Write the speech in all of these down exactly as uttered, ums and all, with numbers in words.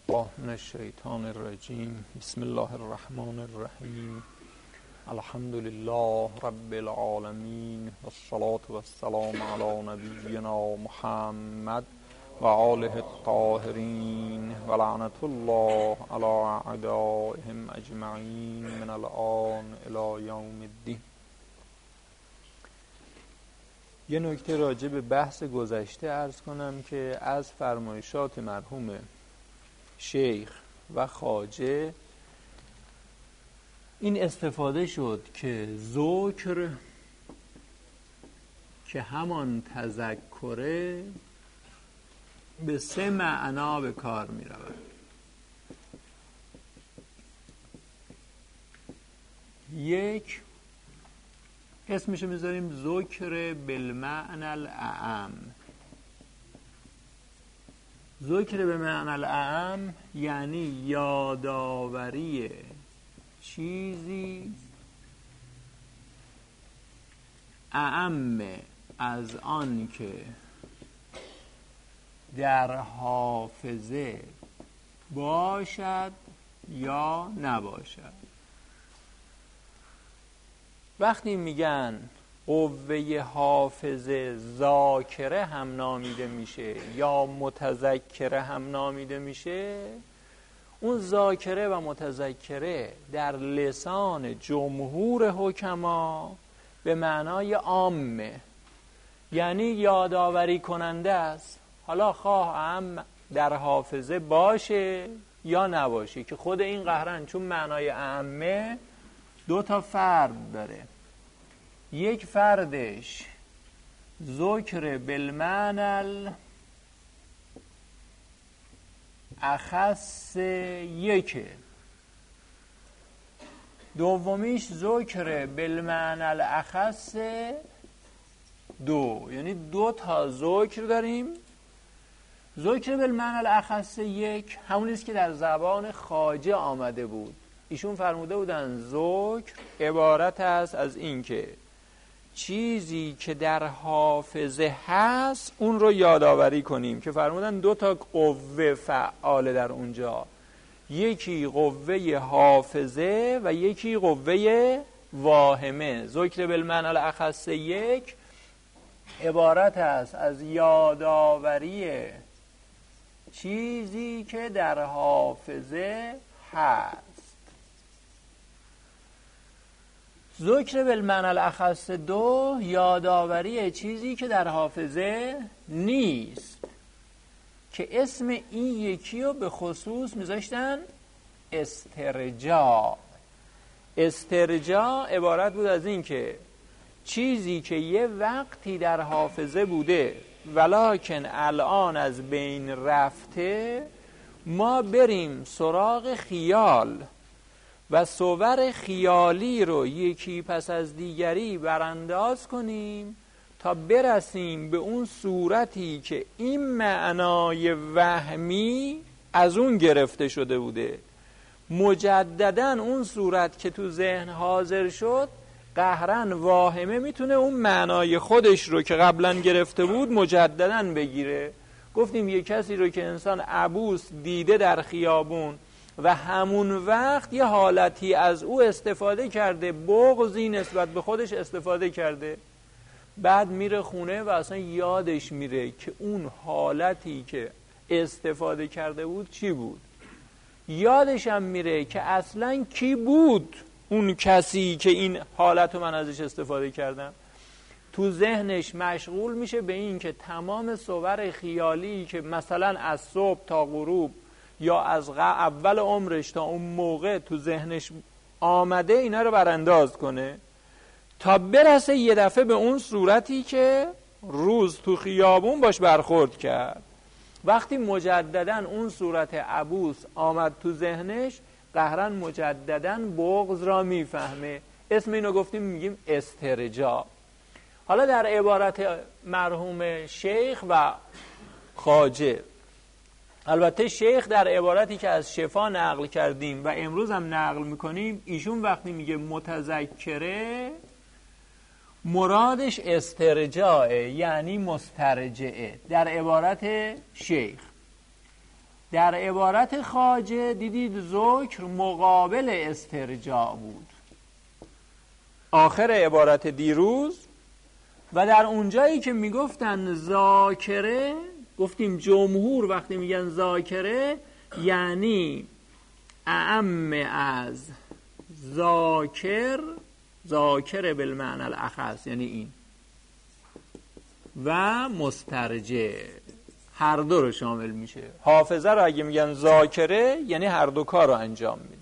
الله من الشیطان الرجیم. بسم الله الرحمن الرحیم. الحمد لله رب العالمین والصلاة والسلام علی نبینا محمد و آله الطاهرین و لعنت الله علی اعدائهم اجمعین من الآن الی یوم الدین. یه نکته راجع به بحث گذشته عرض کنم که از فرمایشات مرحوم شیخ و خواجه این استفاده شد که ذکر که همان تذکره به سه معنا به کار می رود. یک، اسمشو میذاریم ذکر بالمعنى الاعم. ذکر به معنی الاعم یعنی یادآوری چیزی اعم از آن که در حافظه باشد یا نباشد. وقتی میگن قوه حافظه ذاکره هم نامیده میشه یا متذکره هم نامیده میشه، اون ذاکره و متذکره در لسان جمهور حکما به معنای عامه، یعنی یادآوری کننده است، حالا خواه هم در حافظه باشه یا نباشه، که خود این قهرن چون معنای عامه دو تا فرد داره. یک فردش ذکر بالمعنى اخص یکه، دومیش ذکر بالمعنى الاخص دو، یعنی دو تا ذکر داریم. ذکر بالمعنى الاخص یک همونیست که در زبان خواجه آمده بود. ایشون فرموده بودن ذکر عبارت است از این که چیزی که در حافظه هست اون رو یادآوری کنیم، که فرمودن دو تا قوه فعاله در اونجا، یکی قوه حافظه و یکی قوه واهمه. ذکر بالمعنى الاخص یک عبارت است از یادآوری چیزی که در حافظه هست. ذکر بالمعنى الاخص دو یادآوری چیزی که در حافظه نیست، که اسم این یکی رو به خصوص میذاشتن استرجاع. استرجاع عبارت بود از این که چیزی که یه وقتی در حافظه بوده ولکن الان از بین رفته، ما بریم سراغ خیال و صور خیالی رو یکی پس از دیگری برانداز کنیم تا برسیم به اون صورتی که این معنای وهمی از اون گرفته شده بوده. مجدداً اون صورت که تو ذهن حاضر شد، قهرن واهمه میتونه اون معنای خودش رو که قبلا گرفته بود مجدداً بگیره. گفتیم یه کسی رو که انسان عبوس دیده در خیابون و همون وقت یه حالتی از او استفاده کرده، بغضی نسبت به خودش استفاده کرده، بعد میره خونه و اصلا یادش میره که اون حالتی که استفاده کرده بود چی بود. یادش هم میره که اصلا کی بود اون کسی که این حالت رو من ازش استفاده کردم. تو ذهنش مشغول میشه به این که تمام صور خیالی که مثلا از صبح تا غروب یا از اول عمرش تا اون موقع تو ذهنش آمده اینا رو برانداز کنه تا برسه یه دفعه به اون صورتی که روز تو خیابون باش برخورد کرد. وقتی مجدداً اون صورت عبوس آمد تو ذهنش، قهرن مجدداً بغض را میفهمه. اسم اینو گفتیم میگیم استرجاع. حالا در عبارت مرحوم شیخ و خواجه، البته شیخ در عبارتی که از شفا نقل کردیم و امروز هم نقل میکنیم، ایشون وقتی میگه متذکره مرادش استرجاعه، یعنی مسترجعه در عبارت شیخ. در عبارت خواجه دیدید ذکر مقابل استرجاع بود، آخر عبارت دیروز. و در اونجایی که میگفتن ذاکره، گفتیم جمهور وقتی میگن ذاکره یعنی اعم از ذاکر، ذاکر بالمعنی الاخص یعنی این، و مسترجع، هر دو رو شامل میشه. حافظه رو اگه میگن ذاکره یعنی هر دو کار رو انجام میده.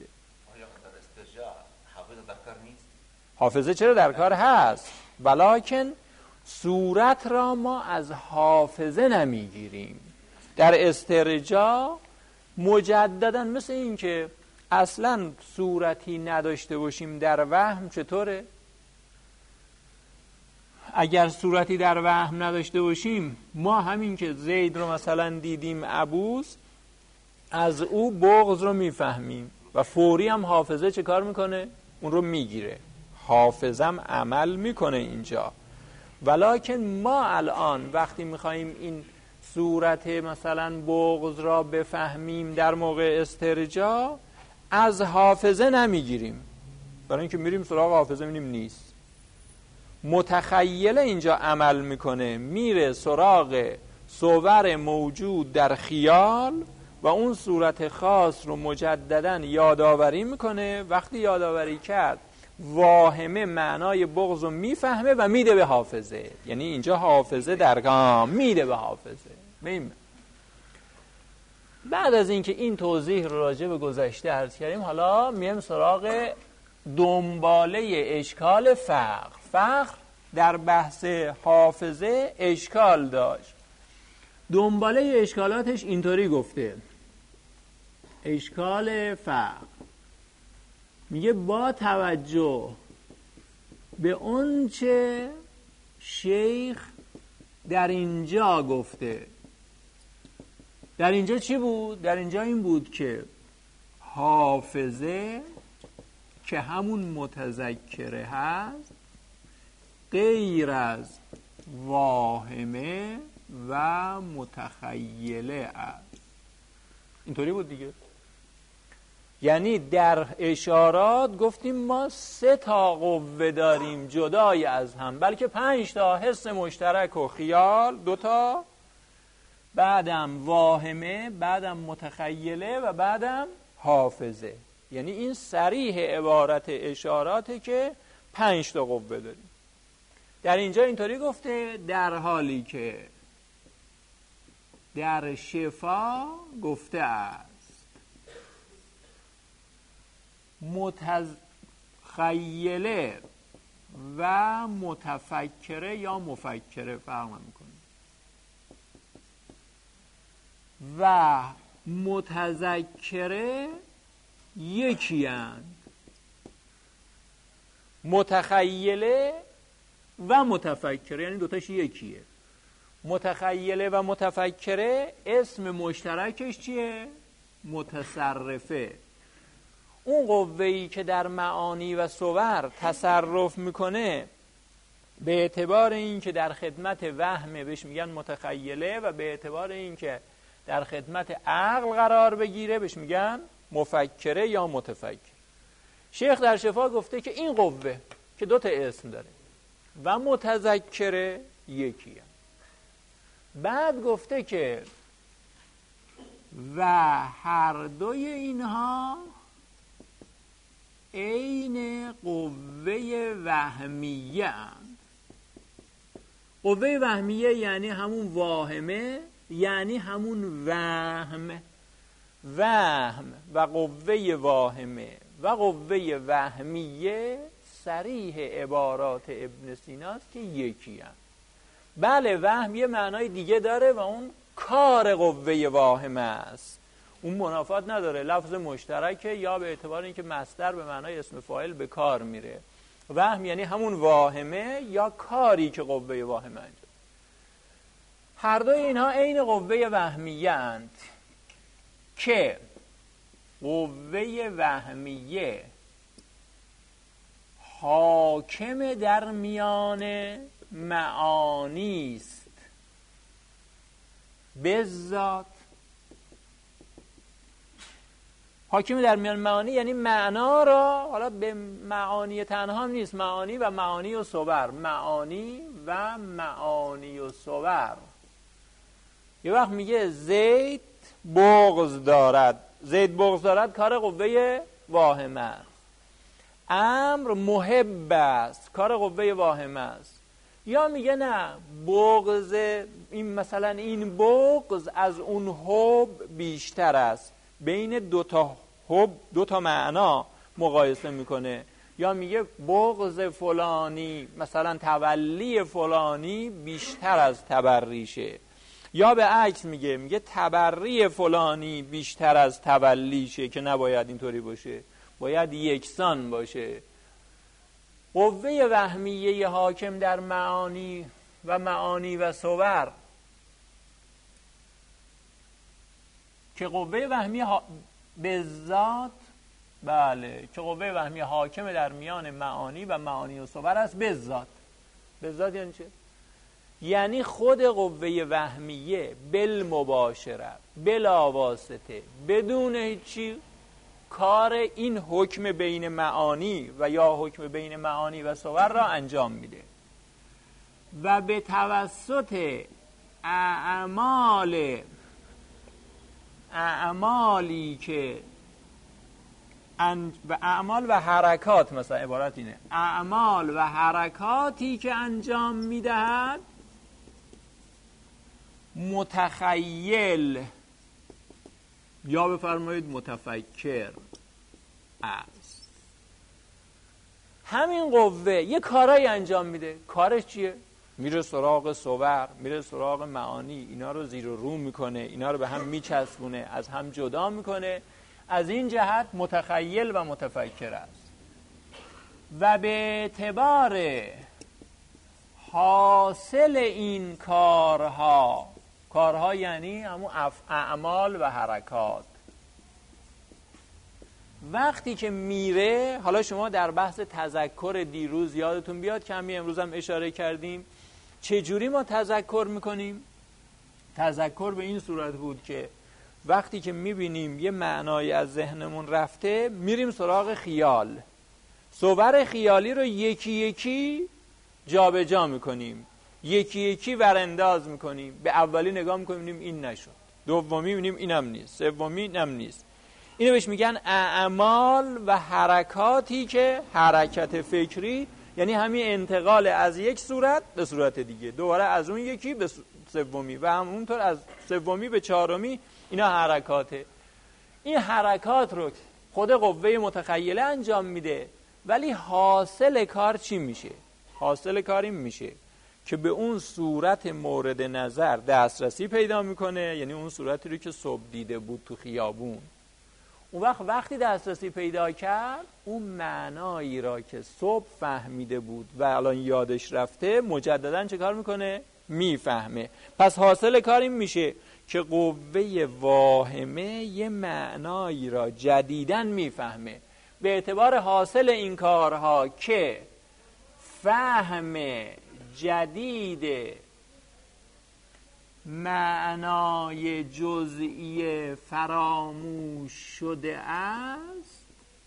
حافظه چرا در کار هست؟ ولکن صورت را ما از حافظه نمیگیریم. در استرجاع مجددا مثل این که اصلا صورتی نداشته باشیم در وهم چطوره؟ اگر صورتی در وهم نداشته باشیم، ما همین که زید رو مثلا دیدیم عبوس، از او بغض رو میفهمیم و فوری هم حافظه چه کار میکنه؟ اون رو میگیره. حافظم عمل میکنه اینجا. ولکن ما الان وقتی میخواییم این صورت مثلا بغض را بفهمیم در موقع استرجاع، از حافظه نمیگیریم، برای اینکه میریم سراغ حافظه میبینیم نیست. متخیله اینجا عمل میکنه، میره سراغ صور موجود در خیال و اون صورت خاص رو مجددا یادآوری میکنه. وقتی یادآوری کرد واهمه معنای بغض رو میفهمه و میده به حافظه. یعنی اینجا حافظه در کام میده به حافظه. ببین بعد از اینکه این توضیح رو راجع به گذشته عرض کردیم، حالا میایم سراغ دنباله اشکال فقر. فقر در بحث حافظه اشکال داشت. دنباله اشکالاتش اینطوری گفته: اشکال فقر میگه با توجه به اون چه شیخ در اینجا گفته. در اینجا چی بود؟ در اینجا این بود که حافظه که همون متذکره هست غیر از واهمه و متخیله است. اینطوری بود دیگه. یعنی در اشارات گفتیم ما سه تا قوه داریم جدای از هم، بلکه پنج تا: حس مشترک و خیال دوتا، بعدم واهمه، بعدم متخیله و بعدم حافظه. یعنی این صریح عبارت اشاراته که پنج تا قوه داریم. در اینجا اینطوری گفته، در حالی که در شفا گفته است متخیله و متفکره یا مفکره فرق میکنه و متذکره یکی اند. متخیله و متفکره یعنی دوتاش یکیه. متخیله و متفکره اسم مشترکش چیه؟ متصرفه. اون قوه‌ای که در معانی و صور تصرف میکنه به اعتبار این که در خدمت وهمه بهش میگن متخیله و به اعتبار این که در خدمت عقل قرار بگیره بهش میگن مفکره یا متفکر. شیخ در شفا گفته که این قوه که دو تا اسم داره و متذکره یکیه. بعد گفته که و هر دوی اینها عین قوه وهمیه اند. قوه وهمیه یعنی همون واهمه، یعنی همون وهم. وهم و قوه واهمه و قوه وهمیه صریح عبارات ابن سیناست که یکی هست. بله وهم یه معنای دیگه داره و اون کار قوه واهمه است، اون منافات نداره، لفظ مشترکه یا به اعتبار اینکه مصدر به معنای اسم فاعل به کار میره. وهم یعنی همون واهمه یا کاری که قوه واهمه انجام. هر دوی اینها عین قوه وهمیه اند که قوه وهمیه حاکم در میان معانی است به ذات حاکم در میان معانی یعنی معنا را، حالا به معانی تنها نیست، معانی و معانی و صور، معانی و معانی و صور. یه وقت میگه زید بغض دارد، زید بغض دارد کار قوه واهمه است. امر محب است، کار قوه واهمه است. یا میگه نه، بغض این مثلا این بغض از اون حب بیشتر است، بین دو تا حب دو تا معنا مقایسه میکنه. یا میگه بغض فلانی مثلا تولی فلانی بیشتر از تبریشه. یا به عکس میگه میگه تبری فلانی بیشتر از تولیشه، که نباید اینطوری باشه، باید یکسان باشه. قوه وهمیه حاکم در معانی و معانی و صور، که قوه وهمیه ها... به ذات، بله، که قوه وهمیه حاکم در میان معانی و معانی و صور است به ذات. به ذات یعنی چه؟ یعنی خود قوه وهمیه بالمباشره، بلا واسطه، بدون هیچی کار این حکم بین معانی و یا حکم بین معانی و صور را انجام میده و به توسط اعمال اعمالی که و اعمال و حرکات، مثلا عبارت اینه، اعمال و حرکاتی که انجام میدهد متخیل یا بفرمایید متفکر است. همین قوه یه کارایی انجام میده. کارش چیه؟ میره سراغ صور، میره سراغ معانی، اینا رو زیر و رو میکنه، اینا رو به هم میچسبونه، از هم جدا میکنه. از این جهت متخیل و متفکر است. و به اعتبار حاصل این کارها، کارها یعنی همون اعمال و حرکات، وقتی که میره، حالا شما در بحث تذکر دیروز یادتون بیاد که همین امروز هم اشاره کردیم، چجوری ما تذکر میکنیم؟ تذکر به این صورت بود که وقتی که میبینیم یه معنایی از ذهنمون رفته، میریم سراغ خیال، صور خیالی رو یکی یکی جا به جا میکنیم، یکی یکی ورانداز میکنیم. به اولی نگاه میکنیم میبینیم این نشد، دومی میبینیم اینم نیست، سومی اینم نیست. اینو بهش میگن اعمال و حرکاتی، که حرکت فکری یعنی همین انتقال از یک صورت به صورت دیگه، دوباره از اون یکی به سومی و همونطور از سومی به چهارمی، اینا حرکاته. این حرکات رو خود قوه متخیله انجام میده، ولی حاصل کار چی میشه؟ حاصل کار این میشه که به اون صورت مورد نظر دسترسی پیدا میکنه، یعنی اون صورتی رو که صبح دیده بود تو خیابون. اون وقت وقتی دسترسی پیدا کرد، اون معنایی را که صبح فهمیده بود و الان یادش رفته، مجددا چه کار میکنه؟ میفهمه. پس حاصل کار این میشه که قوه واهمه یه معنایی را جدیداً میفهمه. به اعتبار حاصل این کارها که فهم جدید معنای جزئی فراموش شده است،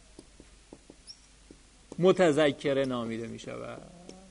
متذکر نامیده می شود.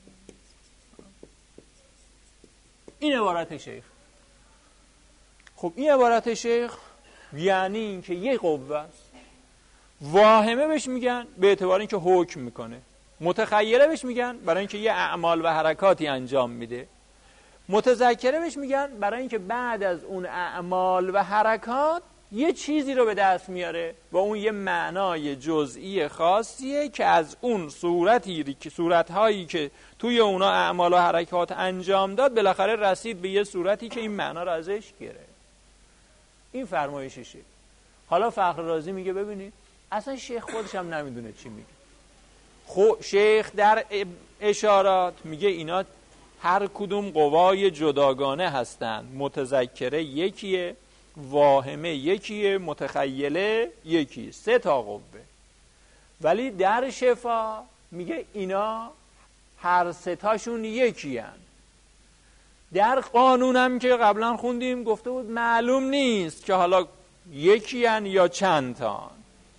این عبارت شیخ. خب این عبارت شیخ یعنی این که یک قوه است. واهمه بهش میگن به اعتبار اینکه حکم میکنه، متخیله بهش میگن برای اینکه یه اعمال و حرکاتی انجام میده، متذکره بهش میگن برای اینکه بعد از اون اعمال و حرکات یه چیزی رو به دست میاره و اون یه معنای جزئی خاصیه که از اون صورتی که صورتهایی که توی اونا اعمال و حرکات انجام داد بالاخره رسید به یه صورتی که این معنا رو ازش گرفت. این فرمایششه. حالا فخر رازی میگه ببینید اصلا شیخ خودش هم نمیدونه چی میگه. خب شیخ در اشارات میگه اینا هر کدوم قوای جداگانه هستند، متذکره یکیه، واهمه یکیه، متخیله یکی، سه تا قوه. ولی در شفا میگه اینا هر سه تاشون یکی هن. در قانون هم که قبلا خوندیم گفته بود معلوم نیست که حالا یکی هن یا چند تا.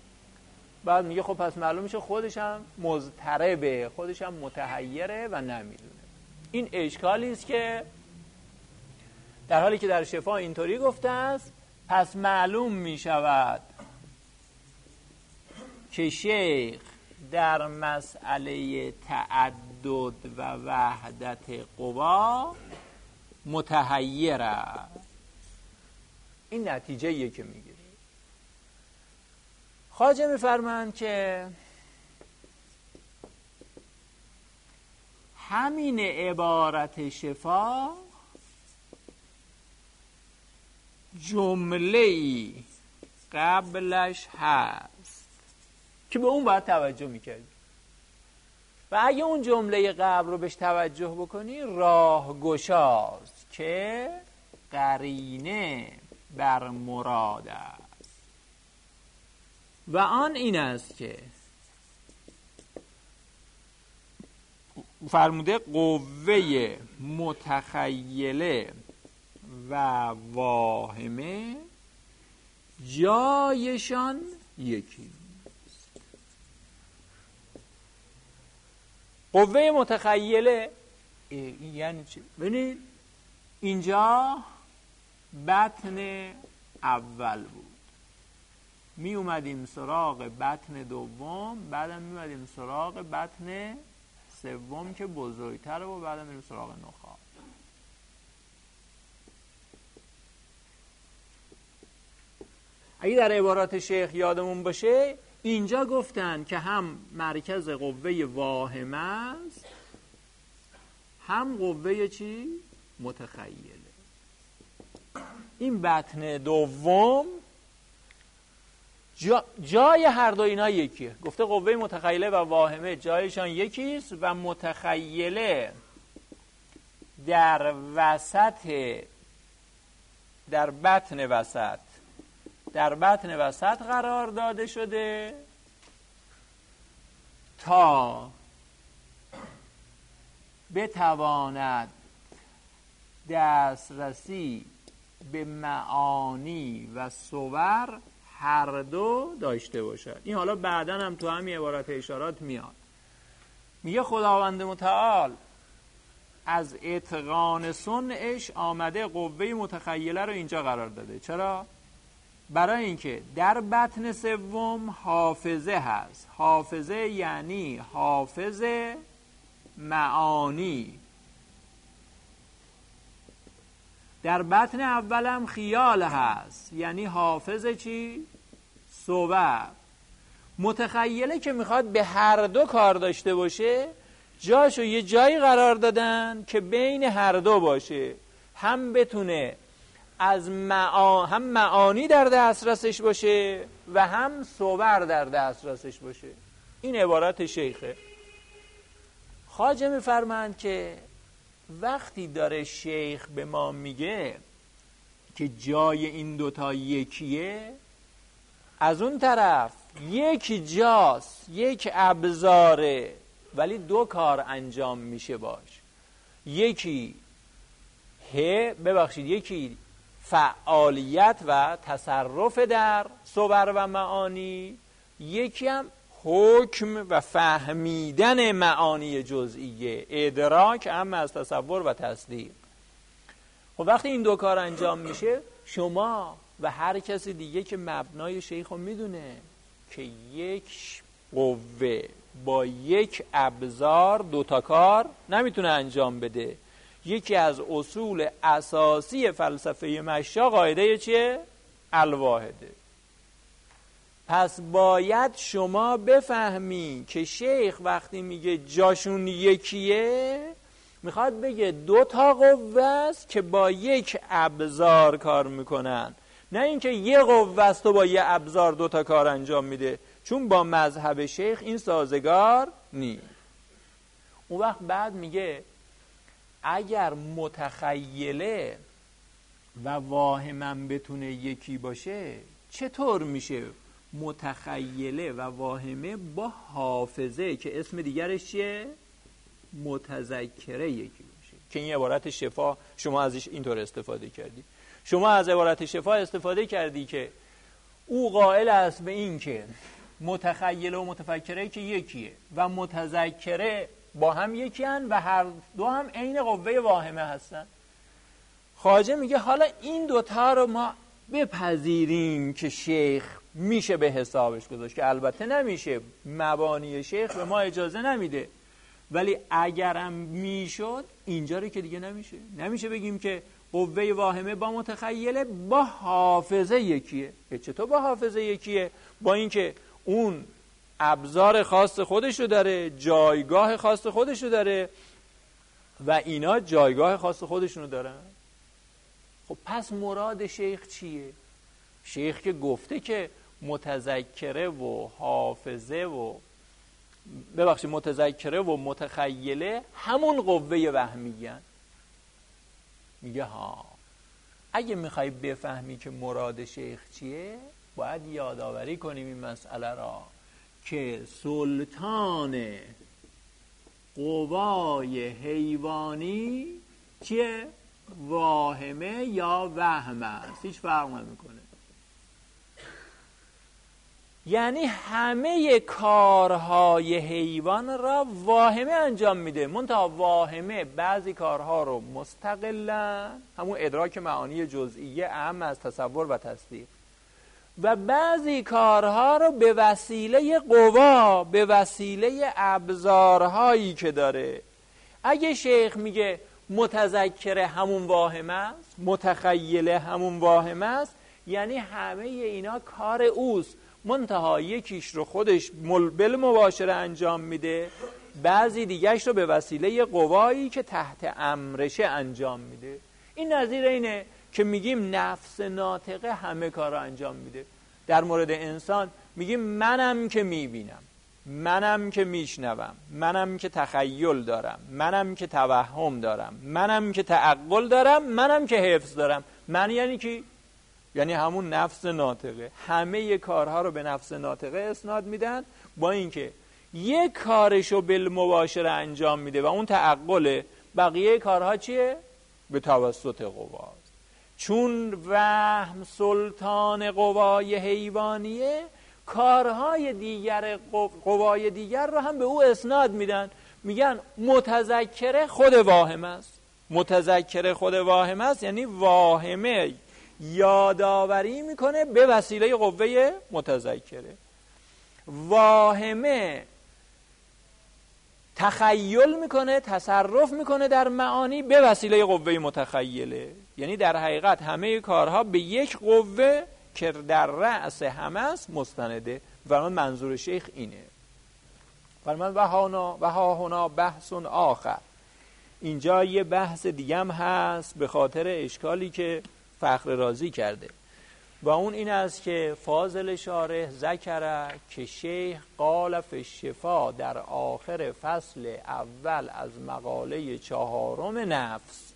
بعد میگه خب پس معلوم میشه خودش هم مضطربه، خودش هم متحیره و نمیدونه. این اشکالی است که در حالی که در شفا اینطوری گفته است، پس معلوم میشود که شیخ در مسئله تعدد و وحدت قوا متحیر است. این نتیجه ایه که میگیره. خواجه میفرمایند که همین عبارت شفا جمله‌ای قبلش هست که به اون باید توجه میکردی و اگه اون جمله قبل رو بهش توجه بکنی راهگشاست که قرینه بر مراد است و آن این است که فرموده قوه متخیله و واهمه جایشان یکی. قوه متخیله یعنی چی؟ ببینید اینجا بطن اول بود، می اومدیم سراغ بطن دوم، بعدم می اومدیم سراغ بطن سوم که بزرگتره و بعدم میریم سراغ نخاع. اگه در عبارات شیخ یادمون باشه اینجا گفتن که هم مرکز قوه واهمه است هم قوه چی؟ متخیله. این بطن دوم جا جای هر دو اینا یکیه. گفته قوه متخیله و واهمه جایشان یکیست و متخیله در وسط، در بطن وسط در بطن وسط قرار داده شده تا بتواند دسترسی به معانی و صور هر دو داشته باشد. این حالا بعداً هم تو همین عبارت اشارات میاد. میگه خداوند متعال از اتقان صنعش آمده قوه متخیله رو اینجا قرار داده. چرا؟ برای اینکه در بطن سوم حافظه هست. حافظه یعنی حافظ معانی. در بطن اولم خیال هست یعنی حافظ چی؟ صور. متخیله که میخواد به هر دو کار داشته باشه جاشو یه جایی قرار دادن که بین هر دو باشه، هم بتونه از معا... هم معانی در دسترسش باشه و هم صور در دسترسش باشه. این عبارت شیخه. خواجه میفرمایند که وقتی داره شیخ به ما میگه که جای این دوتا یکیه، از اون طرف یک جاست، یک ابزاره، ولی دو کار انجام میشه باش. یکی ه ببخشید یکی فعالیت و تصرف در صور و معانی، یکی هم حکم و فهمیدن معانی جزئیه، ادراک اما از تصور و تصدیق. خب وقتی این دو کار انجام میشه، شما و هر کسی دیگه که مبنای شیخ رو میدونه که یک قوه با یک ابزار دوتا کار نمیتونه انجام بده. یکی از اصول اساسی فلسفه مشا قاعده چیه؟ الواحده. پس باید شما بفهمی که شیخ وقتی میگه جاشون یکیه میخواد بگه دو تا قوه است که با یک ابزار کار میکنن، نه اینکه یه قوه است و با یه ابزار دو تا کار انجام میده، چون با مذهب شیخ این سازگار نیست. اون وقت بعد میگه اگر متخیله و واهمم بتونه یکی باشه، چطور میشه متخیله و واهمه با حافظه که اسم دیگرش چیه؟ متذکره یکی باشه؟ که این عبارت شفا شما ازش اینطور استفاده کردی. شما از عبارت شفا استفاده کردی که او قائل است به این که متخیله و متفکره که یکیه و متذکره با هم یکی هن و هر دو هم عین قوه واهمه هستن. خواجه میگه حالا این دوتا رو ما بپذیریم که شیخ میشه به حسابش گذاشت، که البته نمیشه، مبانی شیخ به ما اجازه نمیده، ولی اگرم میشد اینجا رو که دیگه نمیشه نمیشه بگیم که قوه واهمه با متخیله با حافظه یکیه. چطور با حافظه یکیه؟ با اینکه اون ابزار خاص خودش رو داره، جایگاه خاص خودش رو داره و اینا جایگاه خاص خودشونو دارن. خب پس مراد شیخ چیه؟ شیخ که گفته که متذکره و حافظه و ببخشید متذکره و متخیله همون قوه وهمیه. میگه ها اگه میخوای بفهمی که مراد شیخ چیه باید یادآوری کنیم این مسئله را که سلطان قوای حیوانی چیه؟ واهمه یا وهم است، هیچ فرق نمیکنه. یعنی همه کارهای حیوان را واهمه انجام میده، منتها واهمه بعضی کارها رو مستقلا، همون ادراک معانی جزئیه اهم از تصور و تصدیق، و بعضی کارها رو به وسیله قوا، به وسیله ابزارهایی که داره. اگه شیخ میگه متذکره همون واهمه است، متخیله همون واهمه است، یعنی همه اینا کار اوست، منتها یکیش رو خودش بالمباشره انجام میده، بعضی دیگهش رو به وسیله قوایی که تحت امرشه انجام میده. این نظیر اینه که میگیم نفس ناطقه همه کار رو انجام میده. در مورد انسان میگیم منم که میبینم، منم که میشنوم، منم که تخیل دارم، منم که توهم دارم، منم که تعقل دارم، منم که حفظ دارم. من یعنی کی؟ یعنی همون نفس ناطقه. همه کارها رو به نفس ناطقه اسناد میدن، با اینکه یک کارشو بالمباشره انجام میده و اون تعقله، بقیه کارها چیه؟ به توسط قواست. چون وهم سلطان قوای حیوانیه، کارهای دیگر قوای دیگر رو هم به او اسناد میدن، میگن متذکره خود واهمه است. متذکره خود واهمه است یعنی واهمه یادآوری میکنه به وسیله قوه متذکره، واهمه تخیل میکنه، تصرف میکنه در معانی به وسیله قوه متخیله. یعنی در حقیقت همه کارها به یک قوه که در رأس همه است مستنده. و من منظور شیخ اینه. فرمان وهانا وهاهنا بحث آخر. اینجا یه بحث دیگه هم هست به خاطر اشکالی که فخر رازی کرده، و اون این است که فاضل شارح ذکره که شیخ قال فی الشفا در آخر فصل اول از مقاله چهارم نفس،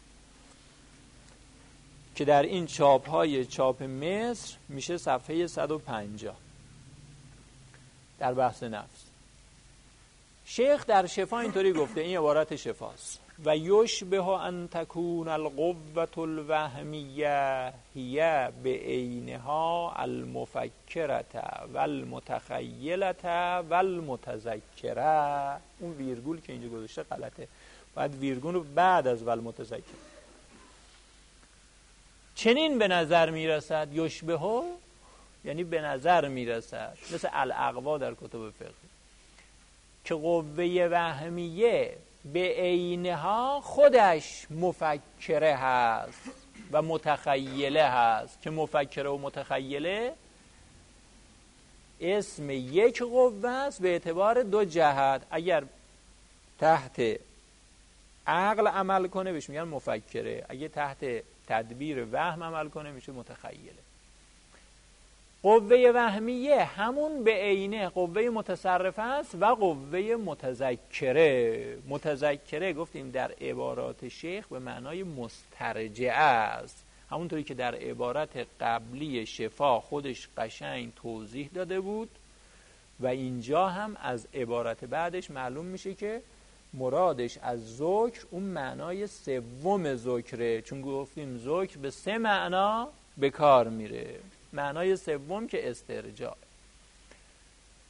که در این چاپ های چاپ مصر میشه صفحه صد و پنجاه در بحث نفس. شیخ در شفا اینطوری گفته، این عبارت شفاست: و یشبه ان تکون القوة الوهمیه هی به عینها المفکرة و المتخیلة و المتذکره. اون ویرگول که اینجا گذاشته غلطه، باید ویرگول رو بعد از و المتذکره. چنین به نظر میرسد، یشبه یعنی به نظر میرسد، مثل الاقوا در کتب فقه، که قوه وهمیه به عینها خودش مفکره هست و متخیله هست، که مفکره و متخیله اسم یک قوه است به اعتبار دو جهت. اگر تحت عقل عمل کنه بهش میگن مفکره، اگه تحت تدبیر وهم عمل کنه میشه متخیله. قوه وهمیه همون به عینه قوه متصرفه است و قوه متذکره. متذکره گفتیم در عبارات شیخ به معنای مسترجعه است، همونطوری که در عبارت قبلی شفا خودش قشنگ توضیح داده بود، و اینجا هم از عبارت بعدش معلوم میشه که مرادش از ذکر اون معنای سوم ذکره، چون گفتیم ذکر به سه معنا به کار میره. معنای سوم که استرجاع.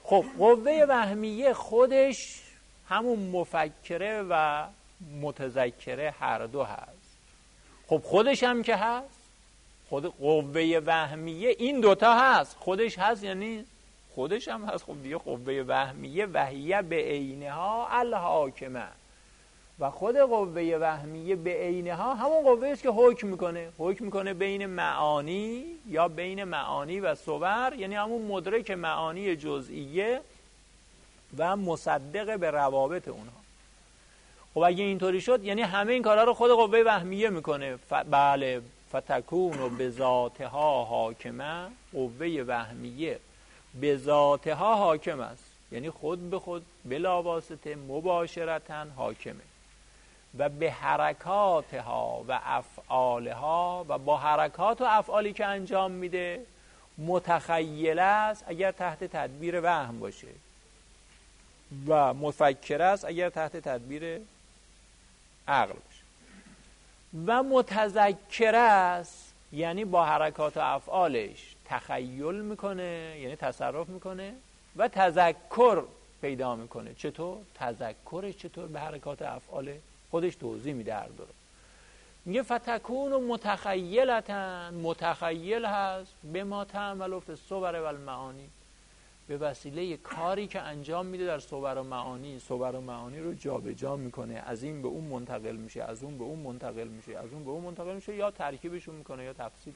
خب قوه وهمیه خودش همون مفکره و متذکره هر دو هست. خب خودش هم که هست، خود قوه وهمیه این دوتا هست، خودش هست یعنی خودش هم هست. خب دیگه قوه وهمیه وهیه به عینها الحاکمه، و خود قوه وهمیه به عینها همون قوه است که حکم میکنه، حکم میکنه بین معانی یا بین معانی و صور، یعنی همون مدرک معانی جزئیه و مصدق به روابط اونها. خب اگه اینطوری شد یعنی همه این کارها رو خود قوه وهمیه میکنه. ف... بله فتکون و به ذاتها حاکمه، قوه وهمیه به ذاتها حاکم است، یعنی خود به خود بلا واسطه مباشرتاً حاکمه، و به حرکاتها و افعالها، و با حرکات و افعالی که انجام میده متخیل است اگر تحت تدبیر وهم باشه، و مفکر است اگر تحت تدبیر عقل باشه، و متذکر است یعنی با حرکات و افعالش تخیل میکنه، یعنی تصرف میکنه و تذکر پیدا میکنه. چطور؟ تذکرش چطور؟ به حرکات و افعال خودش توضیح میده هر دو رو. میگه فتکون و متخیلتن، متخیل هست به ما تعمل فی الصور و المعانی، به وسیله کاری که انجام میده در صور و معانی. صور و معانی رو جابجا جا میکنه، از این به اون منتقل میشه، از اون به اون منتقل میشه، از اون به اون منتقل میشه، یا ترکیبشون میکنه یا تفصیل.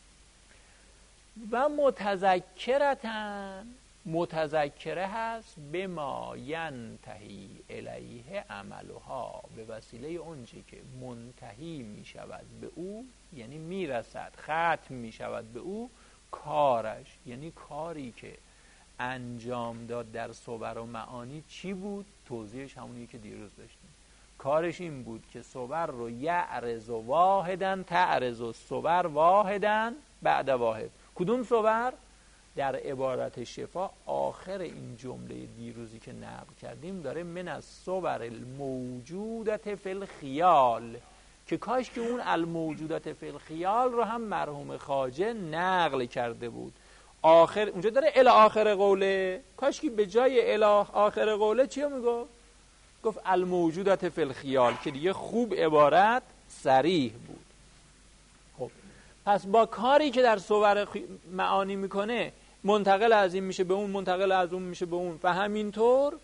و متذکرتن، متذکره هست به ما ینتهی الیه عملها، به وسیله اونچه که منتهی می شود به او، یعنی می رسد، ختم می شود به او کارش، یعنی کاری که انجام داد در صور و معانی چی بود؟ توضیحش همونی که دیروز داشتیم. کارش این بود که صور رو یعرض واحدن تعرض الصور واحدن بعد واحد. کدوم صور؟ در عبارت شفا آخر این جمله دیروزی که نقل کردیم داره من الصور الموجودت فی الخیال، که کاش که اون الموجودت فی الخیال رو هم مرحوم خواجه نقل کرده بود. آخر اونجا داره الی آخر قوله، کاش که به جای الی آخر قوله چی میگفت؟ گفت الموجودت فی الخیال، که دیگه خوب عبارت صریح بود. خب پس با کاری که در صور معانی میکنه منتقل از این میشه به اون، منتقل از اون میشه به اون، و همینطور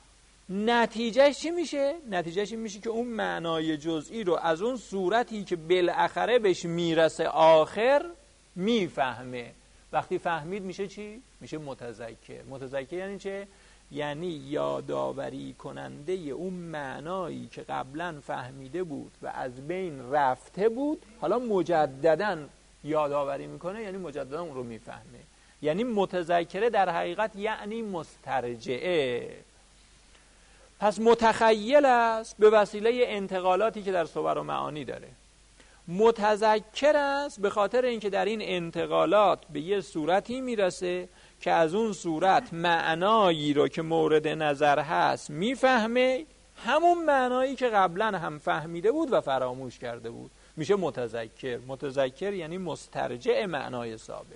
نتیجهش چی میشه؟ نتیجهش این میشه که اون معنای جزئی رو از اون صورتی که بالاخره بهش میرسه آخر میفهمه. وقتی فهمید میشه چی؟ میشه متذکر. متذکر یعنی چه؟ یعنی یادآوری کننده اون معنایی که قبلا فهمیده بود و از بین رفته بود، حالا مجددا یادآوری میکنه، یعنی مجددا اون رو میفهمه. یعنی متذکره در حقیقت یعنی مسترجعه. پس متخیل است به وسیله انتقالاتی که در صور و معانی داره، متذکر است به خاطر اینکه در این انتقالات به یه صورتی میرسه که از اون صورت معنایی رو که مورد نظر هست میفهمه، همون معنایی که قبلا هم فهمیده بود و فراموش کرده بود، میشه متذکر. متذکر یعنی مسترجع معنای سابق.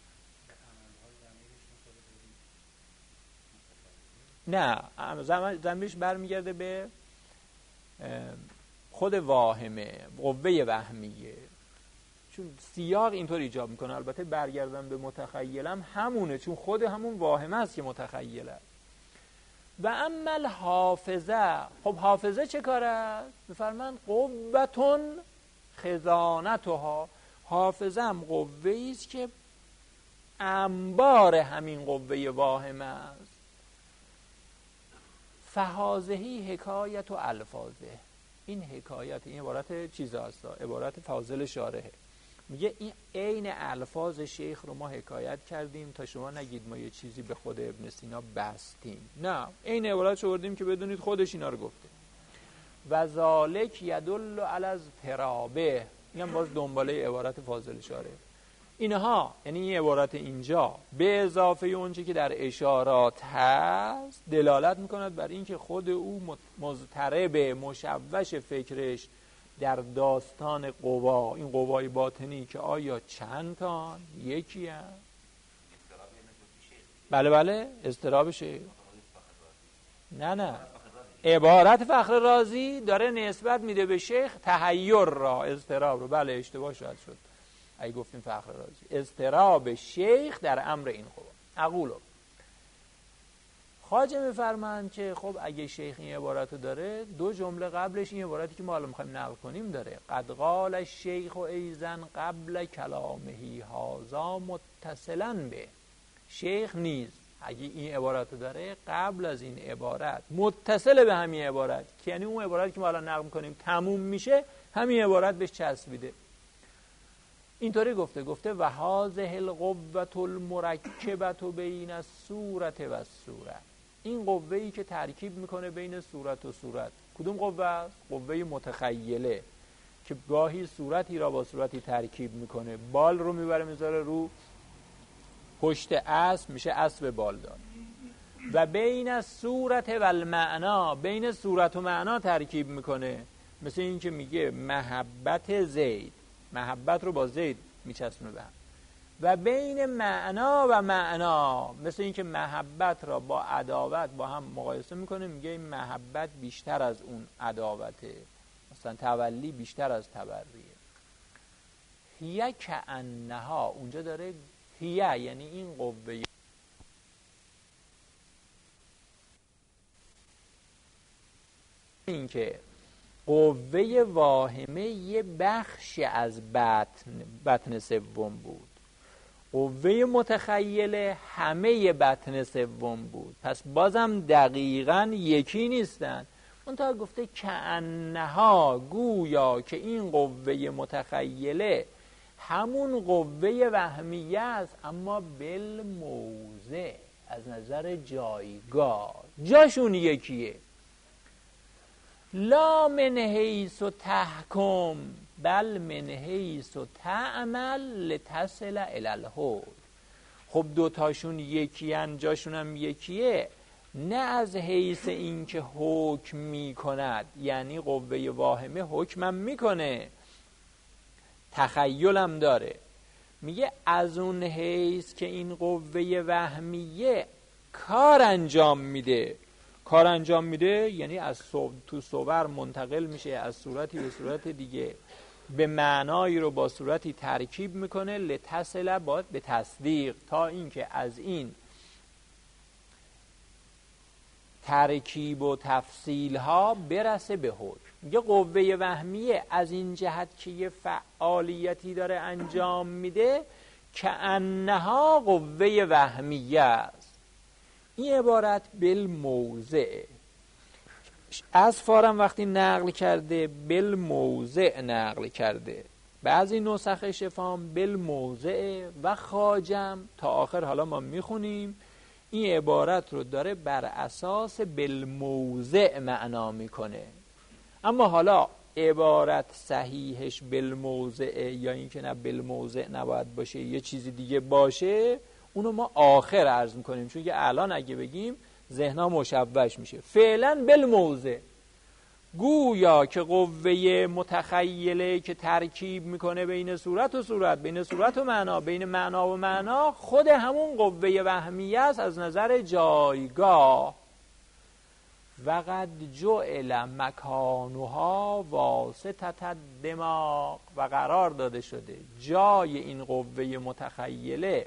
نه، ضمیرش برمیگرده به خود واهمه، قوه وهمیه، چون سیاق اینطور ایجاب میکنه. البته برگردم به متخیلم همونه، چون خود همون واهمه است که متخیله. و اما حافظه، خب حافظه چه کار است؟ بفرمان قوتون خزانتها، حافظه هم قوه است که انبار همین قوه واهمه است. فهازهی حکایت و الفاظه، این حکایت، این عبارت چیز هست، عبارت فاضل شارحه، میگه این عین الفاظ شیخ رو ما حکایت کردیم تا شما نگید ما یه چیزی به خود ابن سینا بستیم. نه، این عبارت رو بردیم که بدونید خودش اینا رو گفته. و ذالک یدل علی اضطرابه، این هم باز دنباله عبارت فاضل شارحه. اینها یعنی این عبارت اینجا به اضافه اونچه که در اشارات هست دلالت میکند بر این که خود او مضطرب، مشوش فکرش در داستان قوا، این قوای باطنی که آیا چند تا، یکی هست؟ بله بله اضطراب شیخ. نه نه عبارت فخر رازی داره نسبت میده به شیخ تحیر را، اضطراب رو. بله اشتباه شاید شد اگه گفتیم فخر رازی. اضطراب شیخ در امر این خوب اقولو. خواجه میفرمایند که خب اگه شیخ این عبارت رو داره، دو جمله قبلش این عبارتی که ما الان میخوایم نقل کنیم داره. قد قال الشیخ ایزن قبل کلامهی هازا متصلا به. شیخ نیز اگه این عبارت رو داره قبل از این عبارت متصل به همین عبارت، که یعنی اون عبارتی که ما الان نقل میکنیم تموم میشه، همین عبارت بهش چسبیده. اینطوری گفته گفته و هذه القوة المرکبة بین الصورت و الصورت. این قوه‌ای که ترکیب میکنه بین صورت و صورت. کدوم قوه است؟ قوه متخیله که گاهی صورتی را با صورتی ترکیب میکنه. بال رو میبره میذاره رو پشت اسب، میشه اسب بالدار. و بین الصورت و المعنا، بین صورت و معنا ترکیب میکنه. مثل این که میگه محبت زید، محبت رو با زید میچسبونه به هم. و بین معنا و معنا، مثل این که محبت را با عداوت با هم مقایسه میکنه، میگه این محبت بیشتر از اون عداوته، مثلا تولی بیشتر از تبریه. هیه کأنها، اونجا داره هیه یعنی این قوه، این که قوه واهمه یه بخش از بطن بطن سوم بود، قوه متخیله همه بطن سوم بود. پس بازم دقیقاً یکی نیستن. اون تا گفته کأنها، گویا که این قوه متخیله همون قوه وهمیه است، اما بالموضع، از نظر جایگاه جاشون یکیه. لا من حیث تحکم بل من حیث تعمل لتصل الی الحد. خب دوتاشون یکیان، جاشون هم یکیه، نه از حیث این که حکم می کند، یعنی قوه واهمه حکمم میکنه، تخیلم داره. میگه از اون حیث که این قوه وهمیه کار انجام میده. کار انجام میده یعنی از تو صور منتقل میشه، از صورتی به صورت دیگه، به معنایی رو با صورتی ترکیب میکنه. لتصل باید به تصدیق، تا اینکه از این ترکیب و تفصیل ها برسه به حکم. میگه قوه وهمیه از این جهت که یه فعالیتی داره انجام میده که انها قوه وهمیه است. این عبارت بالموضع، از فارم وقتی نقل کرده بالموضع نقل کرده، بعضی نسخ شفام بالموضع و خاجم تا آخر. حالا ما میخونیم این عبارت رو داره بر اساس بالموضع معنا میکنه. اما حالا عبارت صحیحش بالموضع یا این که نه بالموضع نباید باشه، یه چیزی دیگه باشه، اونو ما آخر عرض میکنیم، چون که الان اگه بگیم ذهنها مشوش میشه. فعلا بالموضع، گویا که قوه متخیله که ترکیب میکنه بین صورت و صورت، بین صورت و معنا، بین معنا و معنا، خود همون قوه وهمیه است از نظر جایگاه. وقد جعل مکانها واسطة دماغ، و قرار داده شده جای این قوه متخیله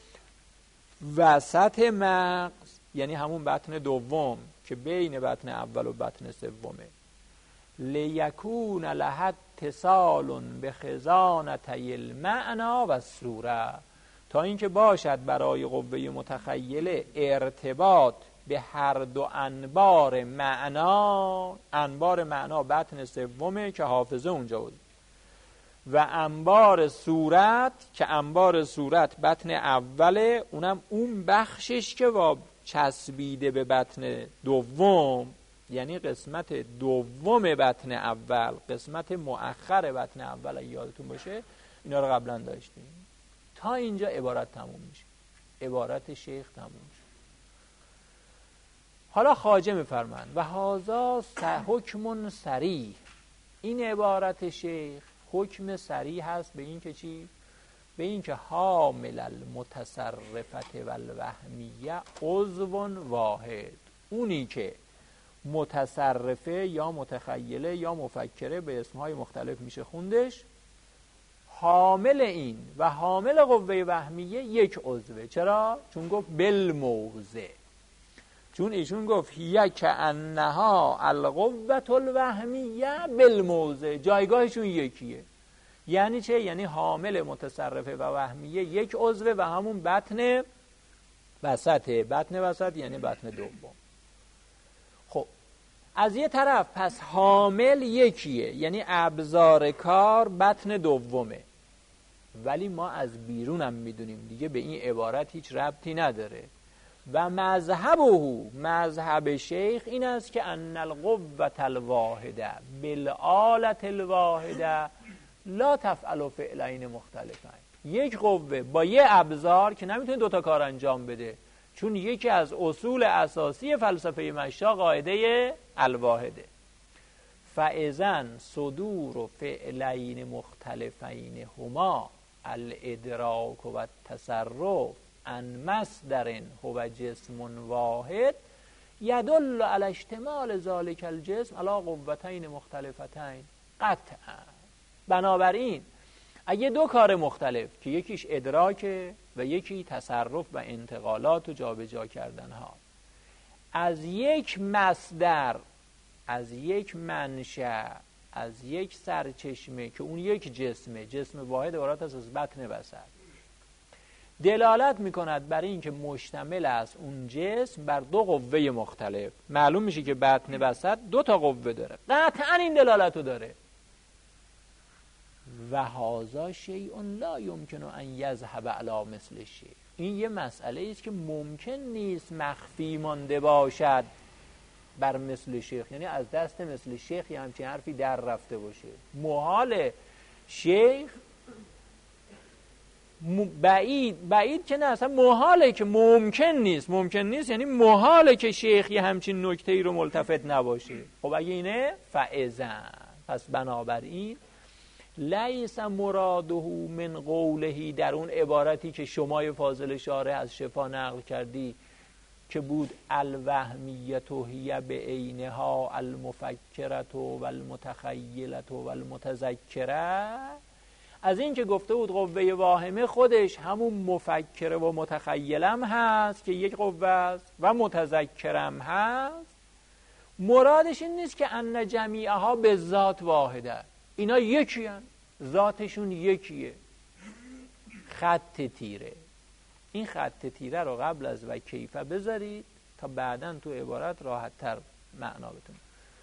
وسط مغز، یعنی همون بطن دوم که بین بطن اول و بطن سومه. لیکون لها اتصال به خزانتی المعنا و صورت، تا اینکه باشد برای قوه متخیله ارتباط به هر دو انبار معنا. انبار معنا بطن سومه که حافظه اونجا بود، و انبار صورت که انبار صورت بطن اوله، اونم اون بخشش که با چسبیده به بطن دوم، یعنی قسمت دوم بطن اول، قسمت مؤخر بطن اول اگه یادتون باشه، اینا رو قبلا داشتیم. تا اینجا عبارت تموم میشه، عبارت شیخ تموم میشه. حالا خواجه میفرمند و هذا حکم صریح، این عبارت شیخ حکم صریح هست به این که چی؟ به این که حامل المتصرفت و الوهمیه عضو واحد، اونی که متصرفه یا متخیله یا مفکره، به اسمهای مختلف میشه خوندش، حامل این و حامل قوه وهمیه یک عضوه. چرا؟ چون گفت بالموضع، چون ایشون گفت هی کأنها القوة الوهمیه بالموضع، جایگاهشون یکیه. یعنی چه؟ یعنی حامل متصرفه و وهمیه یک عضوه و همون بطن وسطه. بطن وسط یعنی بطن دوم. خب از یه طرف پس حامل یکیه، یعنی ابزار کار بطن دومه، ولی ما از بیرون هم میدونیم دیگه به این عبارت هیچ ربطی نداره. و مذهبه، مذهب شیخ این است که ان القوة الواحده بالآلة الواحده لا تفعل فعلین مختلفین. یک قوه با یه ابزار که نمیتونه دوتا کار انجام بده، چون یکی از اصول اساسی فلسفه مشا قاعده الواحده. فاذن صدور و فعلین مختلفین هما الادراک و التصرف ان مصدر هو جسم واحد یدل علی اشتمال ذلک الجسم علی قوتین مختلفتین قطعا. بنابراین اگه دو کار مختلف که یکیش ادراکه و یکی تصرف و انتقالات و جابجا کردن ها، از یک مصدر، از یک منشأ، از یک سرچشمه که اون یک جسمه، جسم واحد عبارت است از بطن وسط، دلالت میکند بر این که مشتمل است اون جسم بر دو قوه مختلف. معلوم میشه که بطن وسط دو تا قوه داره، قطعا این دلالت رو داره. و هذا شیء لا یمکن ان یذهب علی مثل شیء. این یه مسئله است که ممکن نیست مخفی مانده باشد بر مثل شیخ، یعنی از دست مثل شیخ یه همچین حرفی در رفته باشه. محال شیخ بعید بعید که نه، اصلا محاله که ممکن نیست. ممکن نیست یعنی محاله که شیخ یه همچین نکته‌ای رو ملتفت نباشه. خب اگه اینه فاذن، پس بنابراین لیس مراده من قوله، در اون عبارتی که شمای فاضل شارح از شفا نقل کردی که بود الوهمیه هی بعینها المفکره و المتخیله و المتذکره، از این که گفته بود قوه واهمه خودش همون مفکره و متخیلم هست که یک قوه است و متذکرم هست، مرادش این نیست که ان جمیعها به ذات واحده، اینا یکی هن، ذاتشون یکیه. خط تیره، این خط تیره رو قبل از و کیفه بذارید تا بعداً تو عبارت راحت تر معنا بتونه.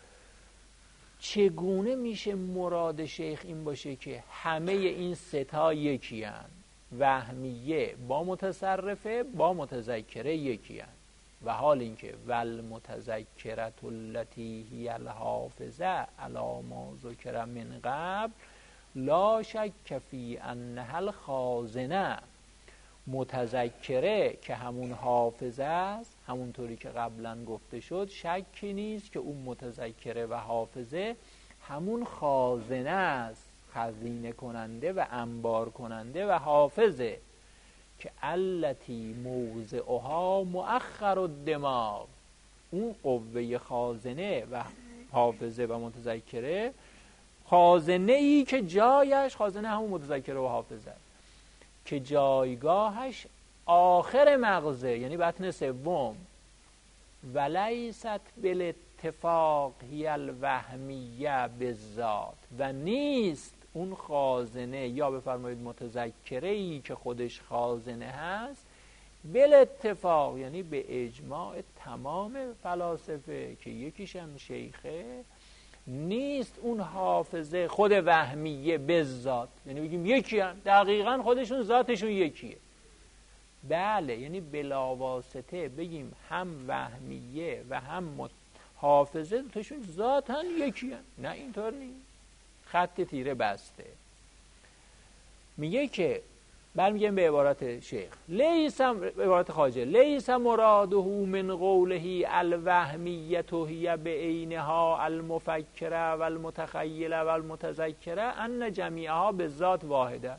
چگونه میشه مراد شیخ این باشه که همه این ستا یکی هن؟ وهمیه با متصرفه با متذکره یکی هن، و حال اینکه ول متذکرة التی هی الحافظه علی ما ذکر من قبل لا شک فی انها الخازنه. متذکره که همون حافظه است، همونطوری که قبلا گفته شد، شکی نیست که اون متذکره و حافظه همون خازنه است، خزینه کننده و انبار کننده و حافظه، که التی موضعها مؤخر الدماغ. اون قوه خازنه و حافظه و متذکره، خازنه ای که جایش، خازنه همون متذکره و حافظه، که جایگاهش آخر مغزه، یعنی بطن سوم. ولیست بالاتفاق هی الوهمیه بالذات، و نیست اون خازنه یا بفرمایید متذکره ای که خودش خازنه هست بالاتفاق، یعنی به اجماع تمام فلاسفه که یکیش هم شیخه، نیست اون حافظه خود وهمیه بالذات، یعنی بگیم یکی هم دقیقا خودشون ذاتشون یکیه. بله، یعنی بلاواسطه بگیم هم وهمیه و هم حافظه توشون ذاتن یکی هم. نه اینطور نیست، خط تیره بسته. میگه که برمیگیم به عبارت شیخ، لیس، عبارت خواجه، لیس مراده من قوله الوهمیه هی بعینها المفکره و المتخیله و المتذکره ان جمیعها به ذات واحده.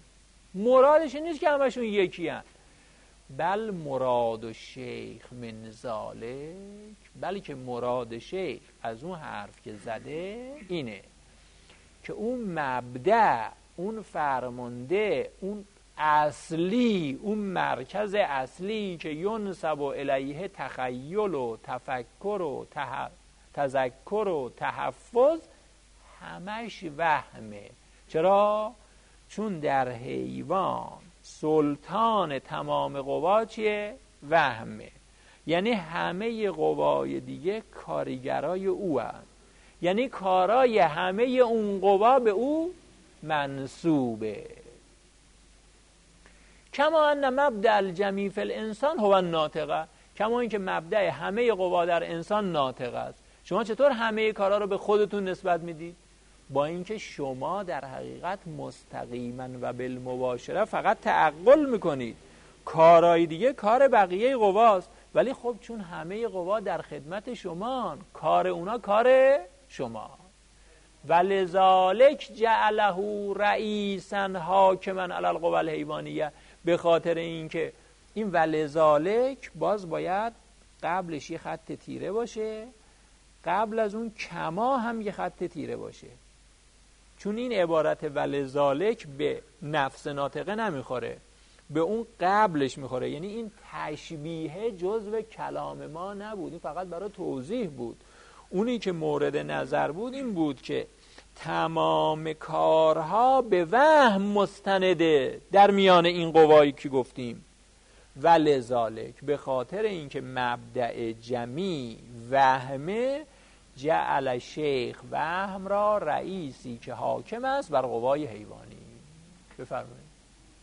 مرادش نیست که همشون یکی هن. بل مراد و شیخ من ذالک، بلکه مراد شیخ از اون حرف که زده اینه که اون مبدأ، اون فرمانده، اون اصلی، اون مرکز اصلی که ینسب الیه تخیل و تفکر و تح... تذکر و تحفظ همش وهمه. چرا؟ چون در حیوان سلطان تمام قوا چیه؟ وهمه. یعنی همه قوای دیگه کارگرای او هست، یعنی کارای همه اون قوا به او منسوبه. کما ان مبدأ الجمیع فی الانسان هو الناطقه، کما اینکه مبدأ همه قوا در انسان ناطق است. شما چطور همه کارا رو به خودتون نسبت میدید؟ با اینکه شما در حقیقت مستقیما و بالمباشره فقط تعقل میکنید، کارهای دیگه کار بقیه قواست، ولی خب چون همه قوا در خدمت شما، کار اونا کار شما. ولذالک جعله رئیسا حاکما علی القوى الحیوانیه، به خاطر اینکه این ولذالک باز باید قبلش یه خط تیره باشه، قبل از اون کما هم یه خط تیره باشه، چون این عبارت ولذالک به نفس ناطقه نمیخوره، به اون قبلش میخوره. یعنی این تشبیه جزو کلام ما نبود، این فقط برای توضیح بود. اونی که مورد نظر بود این بود که تمام کارها به وهم مستنده در میان این قوایی که گفتیم. ولذالک، به خاطر اینکه مبدأ جمیع وهمه، جعل شیخ وهم را رئیسی که حاکم است بر قوای حیوانی. بفرمایید.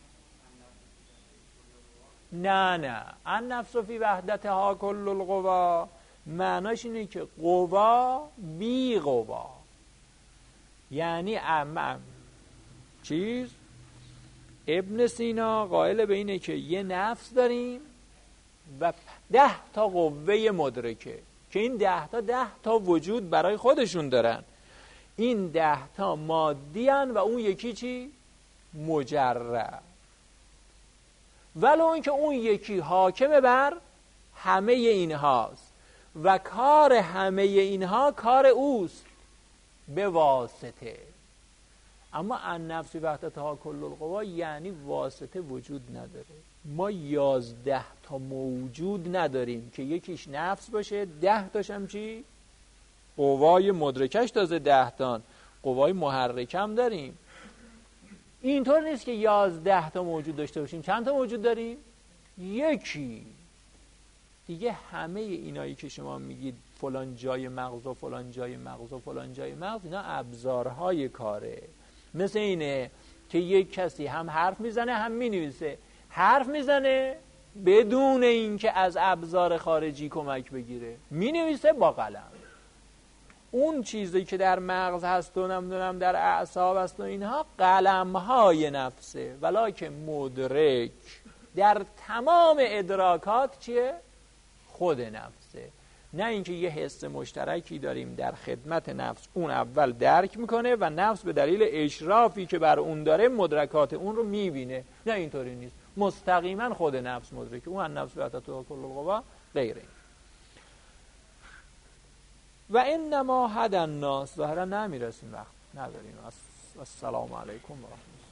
نه نه ان نفس فی وحدتها کل القوا، معناش اینه که قوا بی قوا، یعنی ام چیز ابن سینا قائل به اینه که یه نفس داریم و ده تا قوه مدرکه که این ده تا ده تا وجود برای خودشون دارن. این ده تا مادی هن و اون یکی چی؟ مجرد. ولو اینکه اون یکی حاکم بر همه اینهاست و کار همه اینها کار اوست به واسطه. اما ان نفس وحدتها کل القوا یعنی واسطه وجود نداره. ما یازده تا موجود نداریم که یکیش نفس باشه، ده تاشم چی؟ قوای مدرکش تازه ده تان، قوای محرکم داریم. اینطور نیست که یازده تا موجود داشته باشیم. چند تا موجود داریم؟ یکی. دیگه همه اینایی که شما میگید فلان جای مغز و فلان جای مغز و فلان جای مغز، اینا ابزارهای کاره. مثل اینه که یک کسی هم حرف میزنه هم مینویسه. حرف میزنه بدون اینکه از ابزار خارجی کمک بگیره، مینویسه با قلم. اون چیزی که در مغز هست و نمیدونم در اعصاب هست و اینها قلم‌های نفسه، ولکن مدرک در تمام ادراکات چیه؟ خود نفسه. نه اینکه یه حس مشترکی داریم در خدمت نفس، اون اول درک میکنه و نفس به دلیل اشرافی که بر اون داره مدرکات اون رو میبینه. نه اینطوری نیست، مستقیما خود نفس مدرکه. اون نفس وحدتها کل القوا غیره. و انما هدى الناس، ظاهرا نمیرسیم، وقت نداریم. السلام علیکم و رحمت الله.